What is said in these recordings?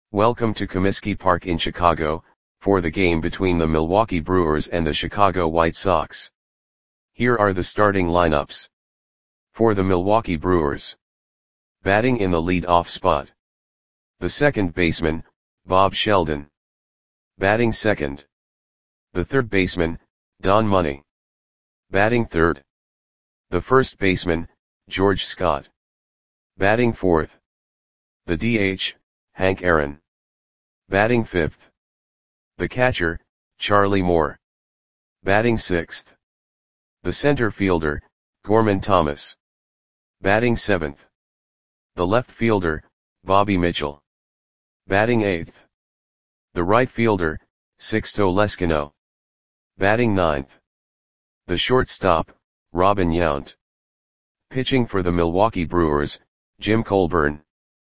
Welcome to Comiskey Park in Chicago, for the game between the Milwaukee Brewers and the Chicago White Sox. Here are the starting lineups. For the Milwaukee Brewers. Batting in the lead-off spot. The second baseman, Bob Sheldon. Batting second. The third baseman, Don Money. Batting third. The first baseman, George Scott. Batting fourth. The DH, Hank Aaron. Batting fifth. The catcher, Charlie Moore. Batting sixth. The center fielder, Gorman Thomas. Batting seventh. The left fielder, Bobby Mitchell. Batting eighth. The right fielder, Sixto Leskino. Batting ninth. The shortstop, Robin Yount. Pitching for the Milwaukee Brewers, Jim Colburn.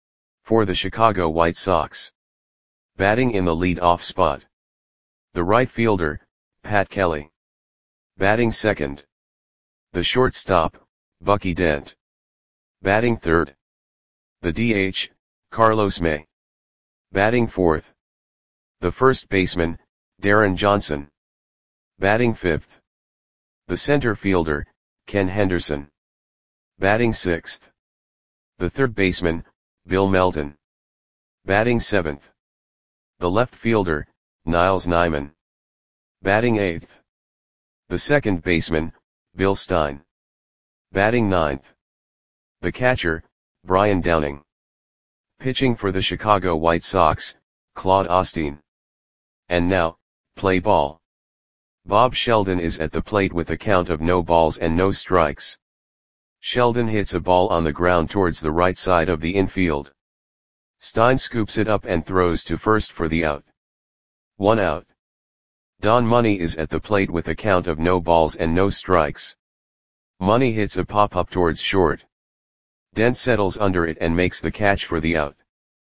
For the Chicago White Sox. Batting in the lead-off spot. The right fielder, Pat Kelly. Batting second. The shortstop, Bucky Dent. Batting third. The DH, Carlos May. Batting fourth. The first baseman, Darren Johnson. Batting fifth. The center fielder, Ken Henderson. Batting sixth. The third baseman, Bill Melton. Batting seventh. The left fielder, Niles Nyman. Batting eighth. The second baseman, Bill Stein. Batting ninth. The catcher, Brian Downing. Pitching for the Chicago White Sox, Claude Osteen. And now, play ball. Bob Sheldon is at the plate with a count of no balls and no strikes. Sheldon hits a ball on the ground towards the right side of the infield. Stein scoops it up and throws to first for the out. 1 out. Don Money is at the plate with a count of no balls and no strikes. Money hits a pop-up towards short. Dent settles under it and makes the catch for the out.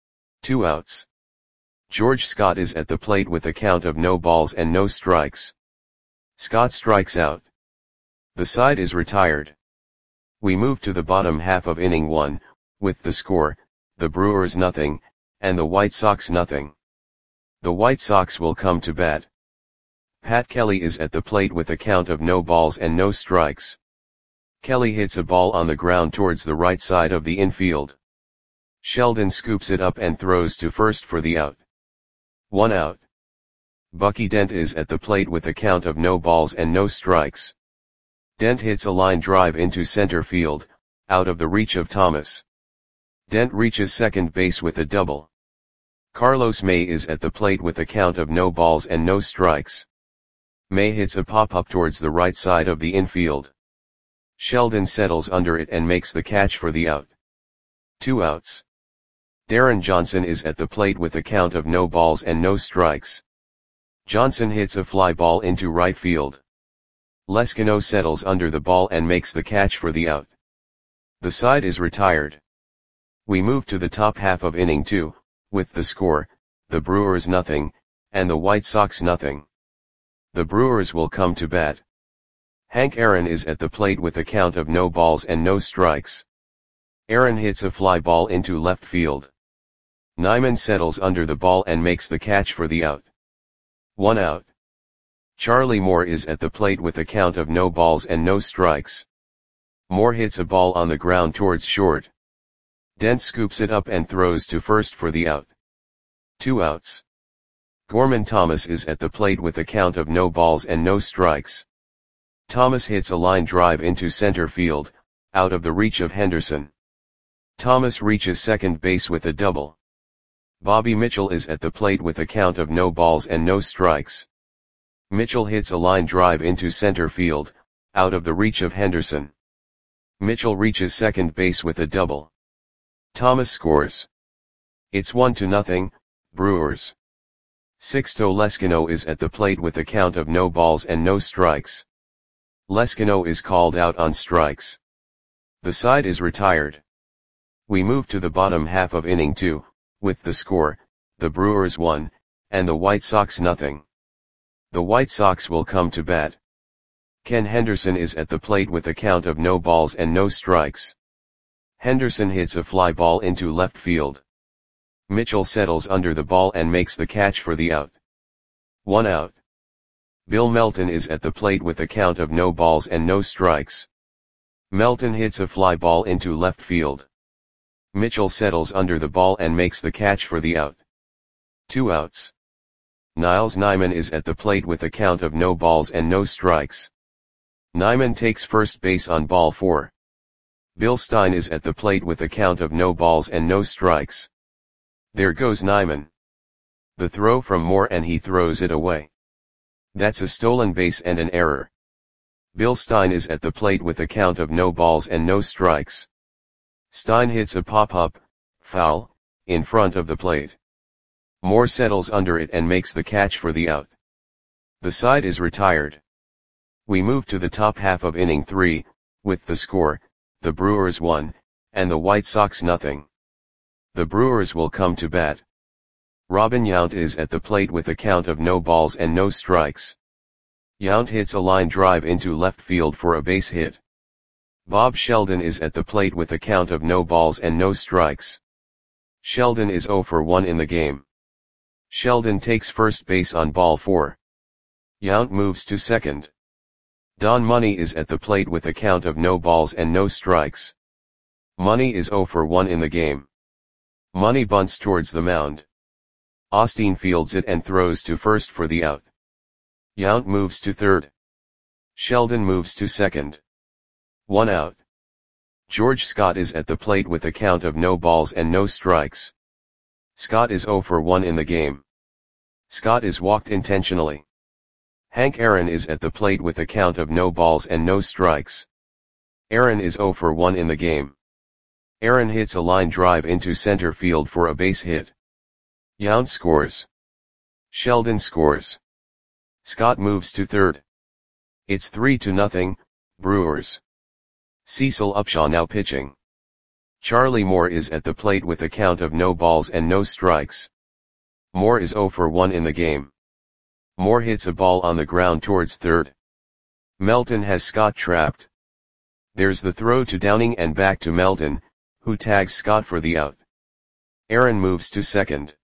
2 outs. George Scott is at the plate with a count of no balls and no strikes. Scott strikes out. The side is retired. We move to the bottom half of inning 1, with the score, the Brewers nothing, and the White Sox nothing. The White Sox will come to bat. Pat Kelly is at the plate with a count of no balls and no strikes. Kelly hits a ball on the ground towards the right side of the infield. Sheldon scoops it up and throws to first for the out. 1 out. Bucky Dent is at the plate with a count of no balls and no strikes. Dent hits a line drive into center field, out of the reach of Thomas. Dent reaches second base with a double. Carlos May is at the plate with a count of no balls and no strikes. May hits a pop-up towards the right side of the infield. Sheldon settles under it and makes the catch for the out. 2 outs. Darren Johnson is at the plate with a count of no balls and no strikes. Johnson hits a fly ball into right field. Leskino settles under the ball and makes the catch for the out. The side is retired. We move to the top half of inning 2, with the score, the Brewers nothing, and the White Sox nothing. The Brewers will come to bat. Hank Aaron is at the plate with a count of no balls and no strikes. Aaron hits a fly ball into left field. Nyman settles under the ball and makes the catch for the out. 1 out. Charlie Moore is at the plate with a count of no balls and no strikes. Moore hits a ball on the ground towards short. Dent scoops it up and throws to first for the out. 2 outs. Gorman Thomas is at the plate with a count of no balls and no strikes. Thomas hits a line drive into center field, out of the reach of Henderson. Thomas reaches second base with a double. Bobby Mitchell is at the plate with a count of no balls and no strikes. Mitchell hits a line drive into center field, out of the reach of Henderson. Mitchell reaches second base with a double. Thomas scores. It's 1-0, Brewers. Sixto Leskino is at the plate with a count of no balls and no strikes. Leskino is called out on strikes. The side is retired. We move to the bottom half of inning 2, with the score, the Brewers 1, and the White Sox nothing. The White Sox will come to bat. Ken Henderson is at the plate with a count of no balls and no strikes. Henderson hits a fly ball into left field. Mitchell settles under the ball and makes the catch for the out. 1 out. Bill Melton is at the plate with a count of no balls and no strikes. Melton hits a fly ball into left field. Mitchell settles under the ball and makes the catch for the out. 2 outs. Niles Nyman is at the plate with a count of no balls and no strikes. Nyman takes first base on ball 4. Bill Stein is at the plate with a count of no balls and no strikes. There goes Nyman. The throw from Moore and he throws it away. That's a stolen base and an error. Bill Stein is at the plate with a count of no balls and no strikes. Stein hits a pop-up, foul, in front of the plate. Moore settles under it and makes the catch for the out. The side is retired. We move to the top half of inning 3, with the score, the Brewers 1, and the White Sox nothing. The Brewers will come to bat. Robin Yount is at the plate with a count of no balls and no strikes. Yount hits a line drive into left field for a base hit. Bob Sheldon is at the plate with a count of no balls and no strikes. Sheldon is 0 for 1 in the game. Sheldon takes first base on ball 4. Yount moves to second. Don Money is at the plate with a count of no balls and no strikes. Money is 0 for 1 in the game. Money bunts towards the mound. Osteen fields it and throws to first for the out. Yount moves to third. Sheldon moves to second. 1 out. George Scott is at the plate with a count of no balls and no strikes. Scott is 0 for 1 in the game. Scott is walked intentionally. Hank Aaron is at the plate with a count of no balls and no strikes. Aaron is 0 for 1 in the game. Aaron hits a line drive into center field for a base hit. Yount scores. Sheldon scores. Scott moves to third. It's 3-0, Brewers. Cecil Upshaw now pitching. Charlie Moore is at the plate with a count of no balls and no strikes. Moore is 0 for 1 in the game. Moore hits a ball on the ground towards third. Melton has Scott trapped. There's the throw to Downing and back to Melton, who tags Scott for the out. Aaron moves to second.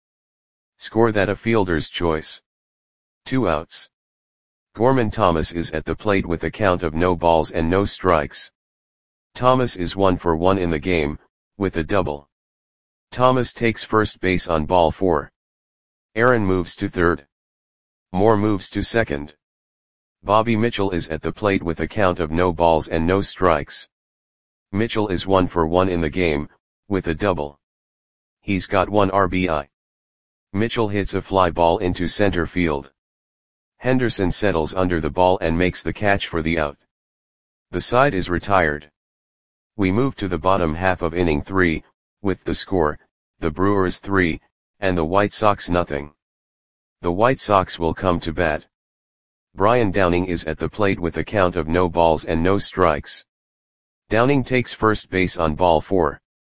Score that a fielder's choice. 2 outs. Gorman Thomas is at the plate with a count of no balls and no strikes. Thomas is 1 for 1 in the game, with a double. Thomas takes first base on ball 4. Aaron moves to third. Moore moves to second. Bobby Mitchell is at the plate with a count of no balls and no strikes. Mitchell is 1 for 1 in the game, with a double. He's got 1 RBI. Mitchell hits a fly ball into center field. Henderson settles under the ball and makes the catch for the out. The side is retired. We move to the bottom half of inning 3, with the score, the Brewers 3, and the White Sox nothing. The White Sox will come to bat. Brian Downing is at the plate with a count of no balls and no strikes. Downing takes first base on ball 4.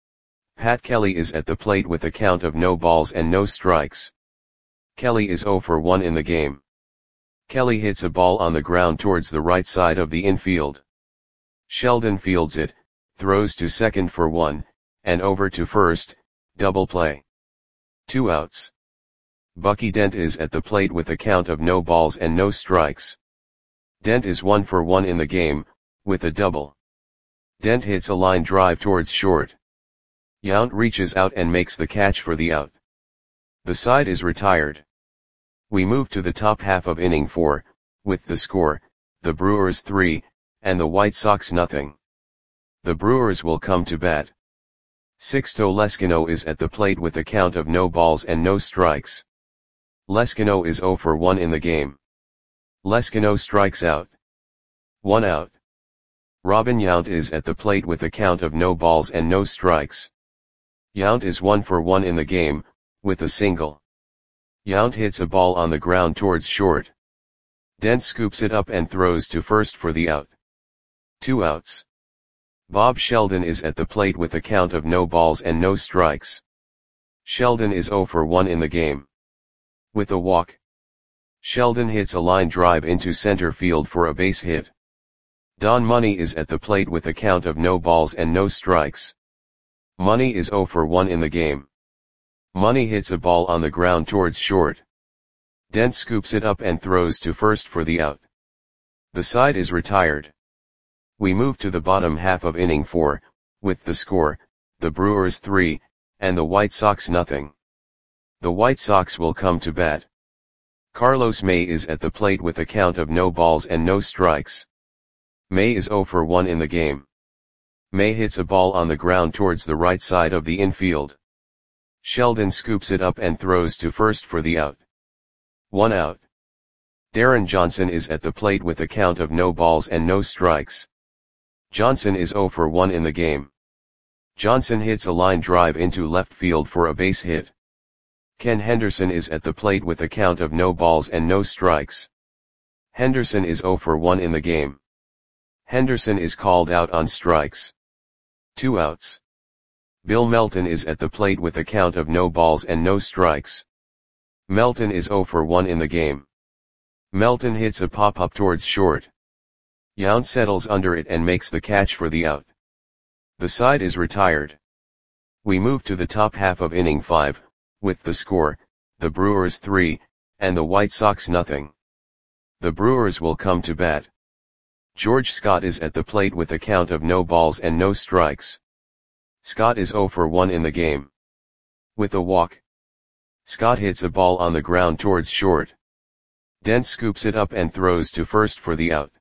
Pat Kelly is at the plate with a count of no balls and no strikes. Kelly is 0 for 1 in the game. Kelly hits a ball on the ground towards the right side of the infield. Sheldon fields it, throws to second for 1, and over to first, double play. 2 outs. Bucky Dent is at the plate with a count of no balls and no strikes. Dent is 1 for 1 in the game, with a double. Dent hits a line drive towards short. Yount reaches out and makes the catch for the out. The side is retired. We move to the top half of inning 4, with the score, the Brewers 3, and the White Sox nothing. The Brewers will come to bat. Sixto Leskino is at the plate with a count of no balls and no strikes. Leskino is 0 for 1 in the game. Leskino strikes out. 1 out. Robin Yount is at the plate with a count of no balls and no strikes. Yount is 1 for 1 in the game, with a single. Yount hits a ball on the ground towards short. Dent scoops it up and throws to first for the out. 2 outs. Bob Sheldon is at the plate with a count of no balls and no strikes. Sheldon is 0 for 1 in the game. With a walk. Sheldon hits a line drive into center field for a base hit. Don Money is at the plate with a count of no balls and no strikes. Money is 0 for 1 in the game. Money hits a ball on the ground towards short. Dent scoops it up and throws to first for the out. The side is retired. We move to the bottom half of inning 4, with the score, the Brewers 3, and the White Sox nothing. The White Sox will come to bat. Carlos May is at the plate with a count of no balls and no strikes. May is 0 for 1 in the game. May hits a ball on the ground towards the right side of the infield. Sheldon scoops it up and throws to first for the out. 1 out. Darren Johnson is at the plate with a count of no balls and no strikes. Johnson is 0 for 1 in the game. Johnson hits a line drive into left field for a base hit. Ken Henderson is at the plate with a count of no balls and no strikes. Henderson is 0 for 1 in the game. Henderson is called out on strikes. 2 outs. Bill Melton is at the plate with a count of no balls and no strikes. Melton is 0 for 1 in the game. Melton hits a pop-up towards short. Yount settles under it and makes the catch for the out. The side is retired. We move to the top half of inning 5, with the score, the Brewers 3, and the White Sox nothing. The Brewers will come to bat. George Scott is at the plate with a count of no balls and no strikes. Scott is 0 for 1 in the game. With a walk. Scott hits a ball on the ground towards short. Dent scoops it up and throws to first for the out.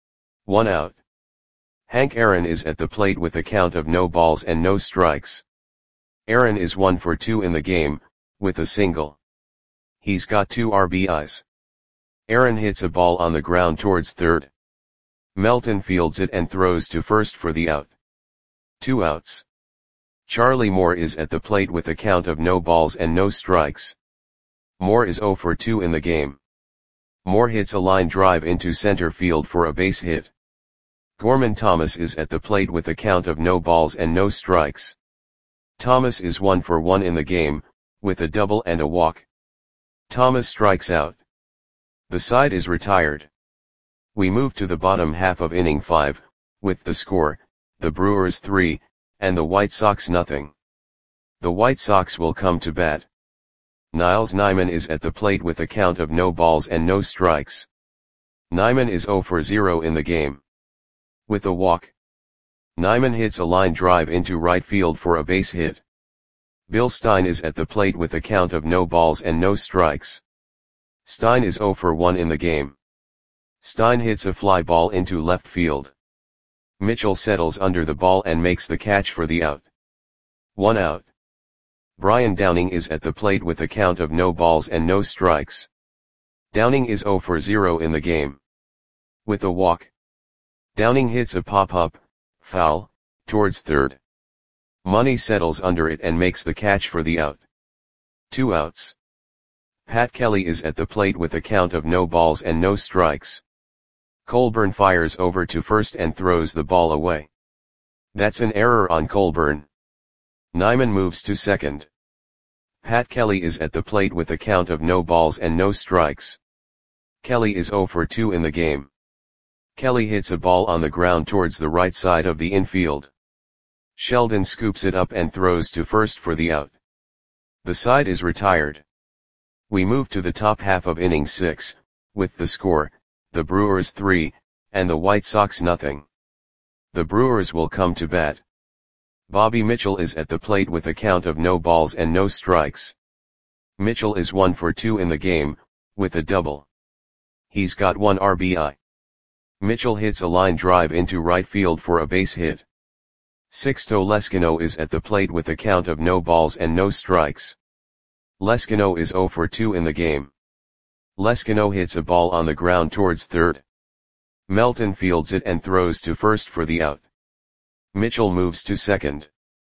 1 out. Hank Aaron is at the plate with a count of no balls and no strikes. Aaron is 1 for 2 in the game, with a single. He's got 2 RBIs. Aaron hits a ball on the ground towards third. Melton fields it and throws to first for the out. 2 outs. Charlie Moore is at the plate with a count of no balls and no strikes. Moore is 0 for 2 in the game. Moore hits a line drive into center field for a base hit. Gorman Thomas is at the plate with a count of no balls and no strikes. Thomas is 1 for 1 in the game, with a double and a walk. Thomas strikes out. The side is retired. We move to the bottom half of inning 5, with the score, the Brewers 3, and the White Sox nothing. The White Sox will come to bat. Niles Nyman is at the plate with a count of no balls and no strikes. Nyman is 0 for 0 in the game. With a walk. Nyman hits a line drive into right field for a base hit. Bill Stein is at the plate with a count of no balls and no strikes. Stein is 0 for 1 in the game. Stein hits a fly ball into left field. Mitchell settles under the ball and makes the catch for the out. 1 out. Brian Downing is at the plate with a count of no balls and no strikes. Downing is 0 for 0 in the game. With a walk. Downing hits a pop-up, foul, towards third. Money settles under it and makes the catch for the out. 2 outs. Pat Kelly is at the plate with a count of no balls and no strikes. Colburn fires over to first and throws the ball away. That's an error on Colburn. Nyman moves to second. Pat Kelly is at the plate with a count of no balls and no strikes. Kelly is 0 for 2 in the game. Kelly hits a ball on the ground towards the right side of the infield. Sheldon scoops it up and throws to first for the out. The side is retired. We move to the top half of inning 6, with the score, the Brewers 3, and the White Sox nothing. The Brewers will come to bat. Bobby Mitchell is at the plate with a count of no balls and no strikes. Mitchell is 1 for 2 in the game, with a double. He's got 1 RBI. Mitchell hits a line drive into right field for a base hit. Sixto Leskino is at the plate with a count of no balls and no strikes. Leskino is 0 for 2 in the game. Leskino hits a ball on the ground towards third. Melton fields it and throws to first for the out. Mitchell moves to second.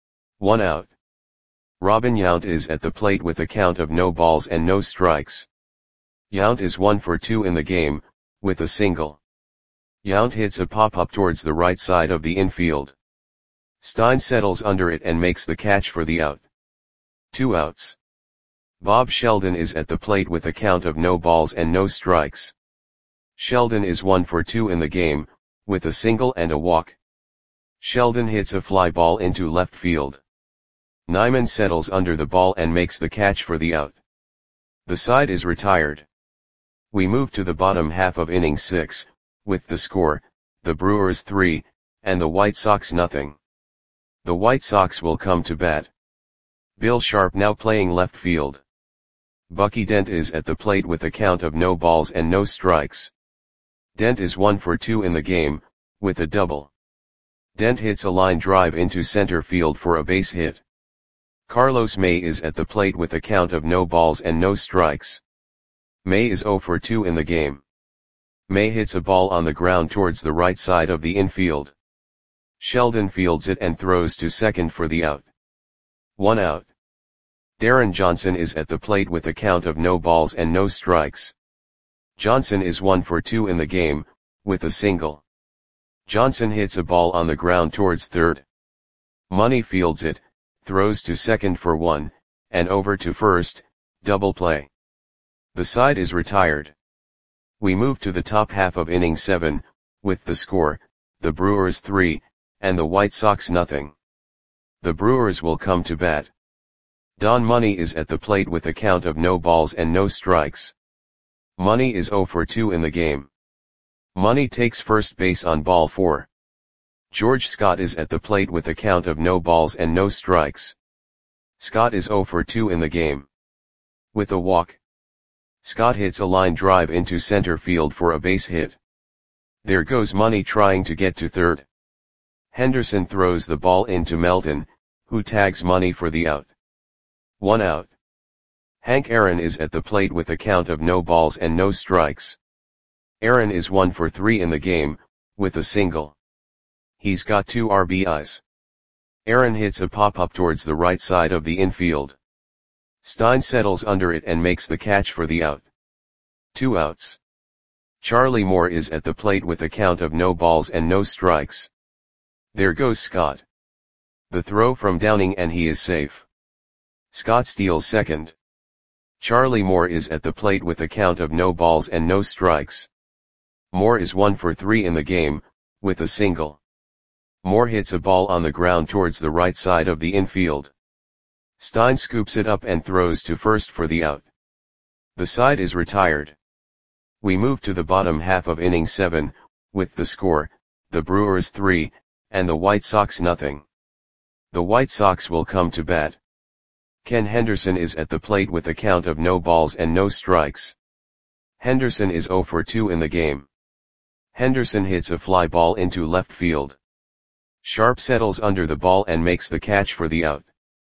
1 out. Robin Yount is at the plate with a count of no balls and no strikes. Yount is 1 for 2 in the game, with a single. Yount hits a pop-up towards the right side of the infield. Stein settles under it and makes the catch for the out. 2 outs. Bob Sheldon is at the plate with a count of no balls and no strikes. Sheldon is 1 for 2 in the game, with a single and a walk. Sheldon hits a fly ball into left field. Nyman settles under the ball and makes the catch for the out. The side is retired. We move to the bottom half of inning 6, with the score, the Brewers 3, and the White Sox nothing. The White Sox will come to bat. Bill Sharp now playing left field. Bucky Dent is at the plate with a count of no balls and no strikes. Dent is 1 for 2 in the game, with a double. Dent hits a line drive into center field for a base hit. Carlos May is at the plate with a count of no balls and no strikes. May is 0 for 2 in the game. May hits a ball on the ground towards the right side of the infield. Sheldon fields it and throws to second for the out. 1 out. Darren Johnson is at the plate with a count of no balls and no strikes. Johnson is 1 for 2 in the game, with a single. Johnson hits a ball on the ground towards third. Money fields it, throws to second for 1, and over to first, double play. The side is retired. We move to the top half of inning 7, with the score, the Brewers 3, and the White Sox nothing. The Brewers will come to bat. Don Money is at the plate with a count of no balls and no strikes. Money is 0 for 2 in the game. Money takes first base on ball 4. George Scott is at the plate with a count of no balls and no strikes. Scott is 0 for 2 in the game. With a walk. Scott hits a line drive into center field for a base hit. There goes Money trying to get to third. Henderson throws the ball into Melton, who tags Money for the out. 1 out. Hank Aaron is at the plate with a count of no balls and no strikes. Aaron is 1 for 3 in the game, with a single. He's got 2 RBIs. Aaron hits a pop-up towards the right side of the infield. Stein settles under it and makes the catch for the out. 2 outs. Charlie Moore is at the plate with a count of no balls and no strikes. There goes Scott. The throw from Downing and he is safe. Scott steals second. Charlie Moore is at the plate with a count of no balls and no strikes. Moore is 1 for 3 in the game, with a single. Moore hits a ball on the ground towards the right side of the infield. Stein scoops it up and throws to first for the out. The side is retired. We move to the bottom half of inning 7, with the score, the Brewers 3, and the White Sox nothing. The White Sox will come to bat. Ken Henderson is at the plate with a count of no balls and no strikes. Henderson is 0 for 2 in the game. Henderson hits a fly ball into left field. Sharp settles under the ball and makes the catch for the out.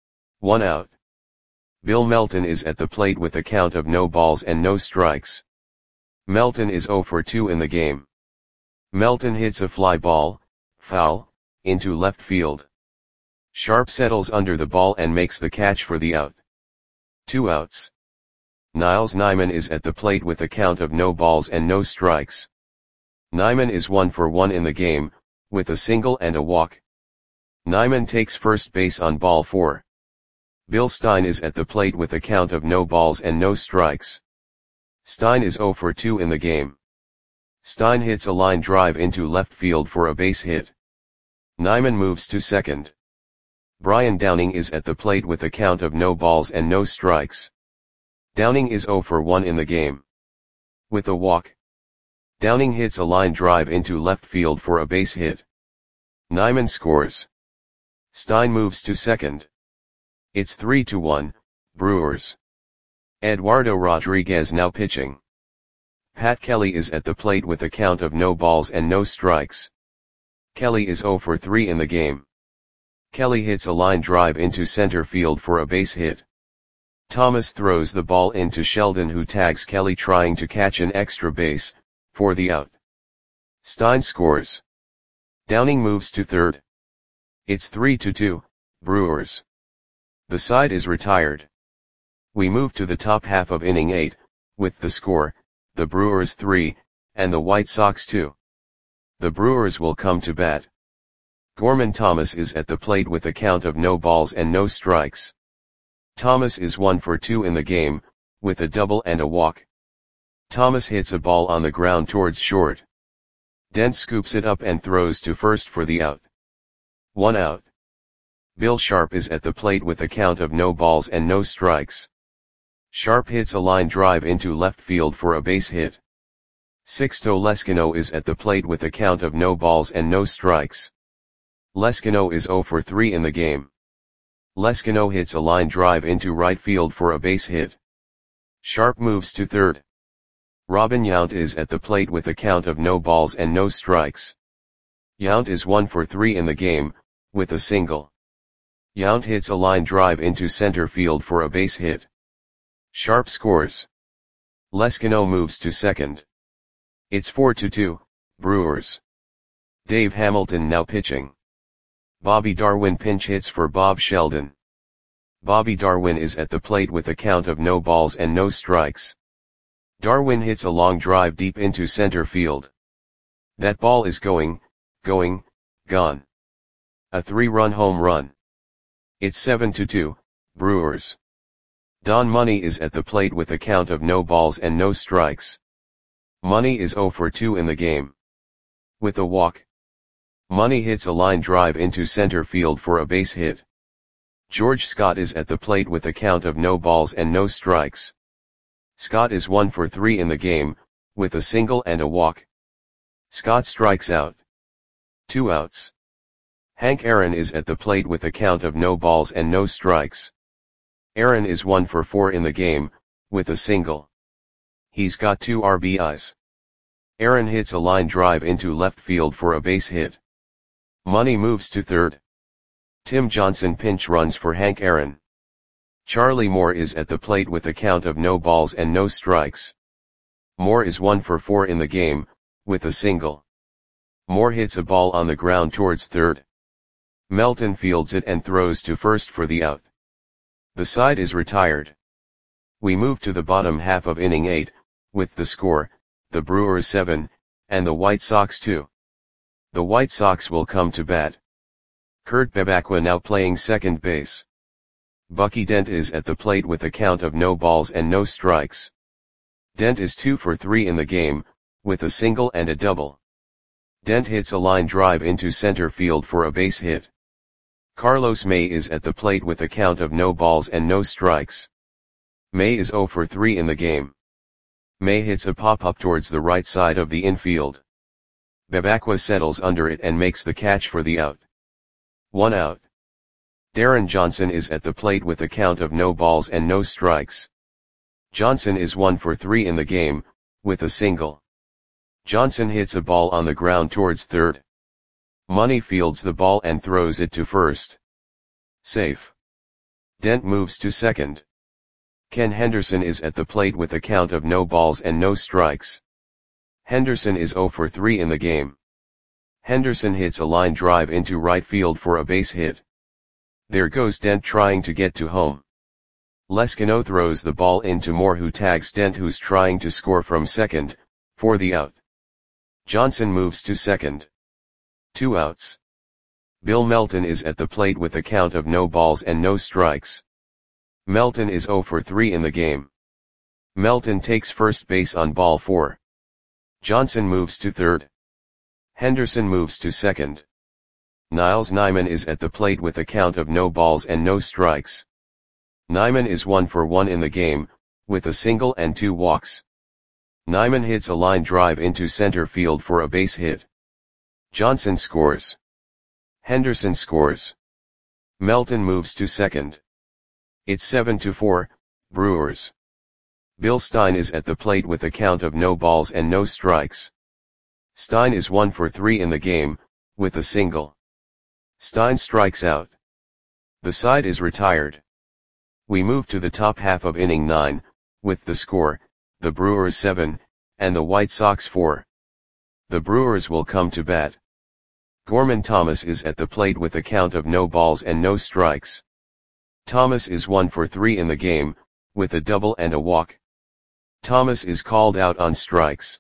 1 out. Bill Melton is at the plate with a count of no balls and no strikes. Melton is 0 for 2 in the game. Melton hits a fly ball, foul, into left field. Sharp settles under the ball and makes the catch for the out. 2 outs. Niles Nyman is at the plate with a count of no balls and no strikes. Nyman is 1 for 1 in the game, with a single and a walk. Nyman takes first base on ball 4. Bill Stein is at the plate with a count of no balls and no strikes. Stein is 0 for 2 in the game. Stein hits a line drive into left field for a base hit. Nyman moves to second. Brian Downing is at the plate with a count of no balls and no strikes. Downing is 0 for 1 in the game. With a walk. Downing hits a line drive into left field for a base hit. Nyman scores. Stein moves to second. It's 3-1, Brewers. Eduardo Rodriguez now pitching. Pat Kelly is at the plate with a count of no balls and no strikes. Kelly is 0 for 3 in the game. Kelly hits a line drive into center field for a base hit. Thomas throws the ball into Sheldon, who tags Kelly trying to catch an extra base, for the out. Stein scores. Downing moves to third. It's 3-2, Brewers. The side is retired. We move to the top half of inning 8, with the score, the Brewers 3, and the White Sox 2. The Brewers will come to bat. Gorman Thomas is at the plate with a count of no balls and no strikes. Thomas is 1 for 2 in the game, with a double and a walk. Thomas hits a ball on the ground towards short. Dent scoops it up and throws to first for the out. 1 out. Bill Sharp is at the plate with a count of no balls and no strikes. Sharp hits a line drive into left field for a base hit. Sixto Leskino is at the plate with a count of no balls and no strikes. Leskino is 0 for 3 in the game. Leskino hits a line drive into right field for a base hit. Sharp moves to third. Robin Yount is at the plate with a count of no balls and no strikes. Yount is 1 for 3 in the game, with a single. Yount hits a line drive into center field for a base hit. Sharp scores. Leskino moves to second. It's 4-2, Brewers. Dave Hamilton now pitching. Bobby Darwin pinch hits for Bob Sheldon. Bobby Darwin is at the plate with a count of no balls and no strikes. Darwin hits a long drive deep into center field. That ball is gone. A 3-run home run. It's 7-2, Brewers. Don Money is at the plate with a count of no balls and no strikes. Money is 0 for 2 in the game. With a walk. Money hits a line drive into center field for a base hit. George Scott is at the plate with a count of no balls and no strikes. Scott is 1 for 3 in the game, with a single and a walk. Scott strikes out. 2 outs. Hank Aaron is at the plate with a count of no balls and no strikes. Aaron is 1 for 4 in the game, with a single. He's got 2 RBIs. Aaron hits a line drive into left field for a base hit. Money moves to third. Tim Johnson pinch runs for Hank Aaron. Charlie Moore is at the plate with a count of no balls and no strikes. Moore is 1 for 4 in the game, with a single. Moore hits a ball on the ground towards third. Melton fields it and throws to first for the out. The side is retired. We move to the bottom half of inning 8, with the score, the Brewers 7, and the White Sox 2. The White Sox will come to bat. Kurt Bevacqua now playing second base. Bucky Dent is at the plate with a count of no balls and no strikes. Dent is 2 for 3 in the game, with a single and a double. Dent hits a line drive into center field for a base hit. Carlos May is at the plate with a count of no balls and no strikes. May is 0 for 3 in the game. May hits a pop-up towards the right side of the infield. Bevacqua settles under it and makes the catch for the out. 1 out. Darren Johnson is at the plate with a count of no balls and no strikes. Johnson is 1 for 3 in the game, with a single. Johnson hits a ball on the ground towards third. Money fields the ball and throws it to first. Safe. Dent moves to second. Ken Henderson is at the plate with a count of no balls and no strikes. Henderson is 0 for 3 in the game. Henderson hits a line drive into right field for a base hit. There goes Dent trying to get to home. Leskino throws the ball into Moore, who tags Dent, who's trying to score from second, for the out. Johnson moves to second. 2 outs. Bill Melton is at the plate with a count of no balls and no strikes. Melton is 0 for 3 in the game. Melton takes first base on ball 4. Johnson moves to third. Henderson moves to second. Niles Nyman is at the plate with a count of no balls and no strikes. Nyman is 1 for 1 in the game, with a single and 2 walks. Nyman hits a line drive into center field for a base hit. Johnson scores. Henderson scores. Melton moves to second. It's 7-4, Brewers. Bill Stein is at the plate with a count of no balls and no strikes. Stein is 1 for 3 in the game, with a single. Stein strikes out. The side is retired. We move to the top half of inning 9, with the score, the Brewers 7, and the White Sox 4. The Brewers will come to bat. Gorman Thomas is at the plate with a count of no balls and no strikes. Thomas is 1 for 3 in the game, with a double and a walk. Thomas is called out on strikes.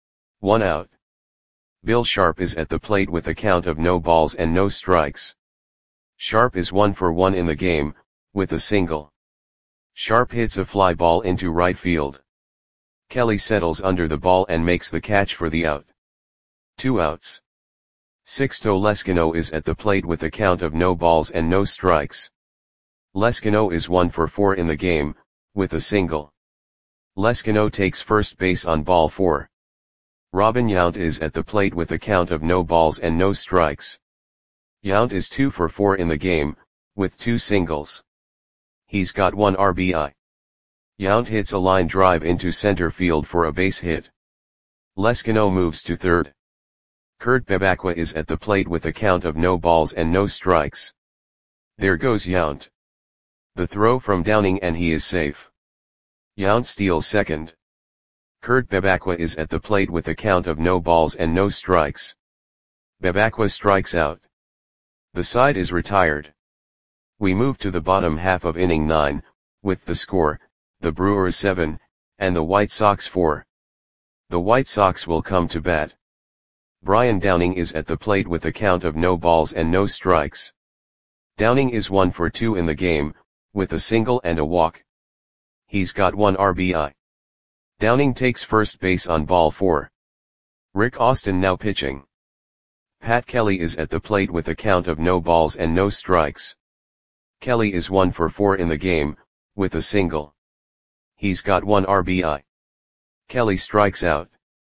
1 out. Bill Sharp is at the plate with a count of no balls and no strikes. Sharp is 1 for 1 in the game, with a single. Sharp hits a fly ball into right field. Kelly settles under the ball and makes the catch for the out. 2 outs. Sixto Lescano is at the plate with a count of no balls and no strikes. Lescano is 1 for 4 in the game, with a single. Lescano takes first base on ball 4. Robin Yount is at the plate with a count of no balls and no strikes. Yount is 2 for 4 in the game, with 2 singles. He's got 1 RBI. Yount hits a line drive into center field for a base hit. Lescano moves to third. Kurt Bebacqua is at the plate with a count of no balls and no strikes. There goes Yount. The throw from Downing and he is safe. Yount steals second. Kurt Bebacqua is at the plate with a count of no balls and no strikes. Bebacqua strikes out. The side is retired. We move to the bottom half of inning 9, with the score, the Brewers 7, and the White Sox 4. The White Sox will come to bat. Brian Downing is at the plate with a count of no balls and no strikes. Downing is 1 for 2 in the game, with a single and a walk. He's got 1 RBI. Downing takes first base on ball 4. Rick Austin now pitching. Pat Kelly is at the plate with a count of no balls and no strikes. Kelly is 1 for 4 in the game, with a single. He's got 1 RBI. Kelly strikes out.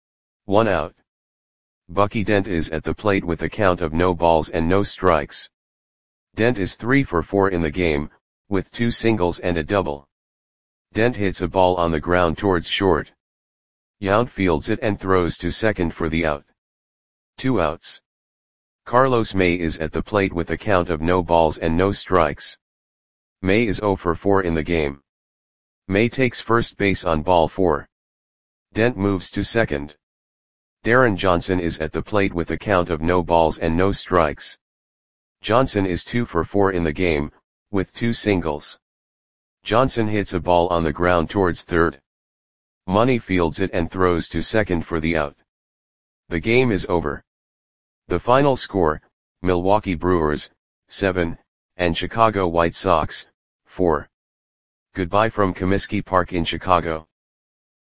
1 out. Bucky Dent is at the plate with a count of no balls and no strikes. Dent is 3 for 4 in the game, with 2 singles and a double. Dent hits a ball on the ground towards short. Yount fields it and throws to second for the out. 2 outs. Carlos May is at the plate with a count of no balls and no strikes. May is 0 for 4 in the game. May takes first base on ball 4. Dent moves to second. Darren Johnson is at the plate with a count of no balls and no strikes. Johnson is 2 for 4 in the game, with 2 singles. Johnson hits a ball on the ground towards third. Money fields it and throws to second for the out. The game is over. The final score, Milwaukee Brewers, 7, and Chicago White Sox, 4. Goodbye from Comiskey Park in Chicago.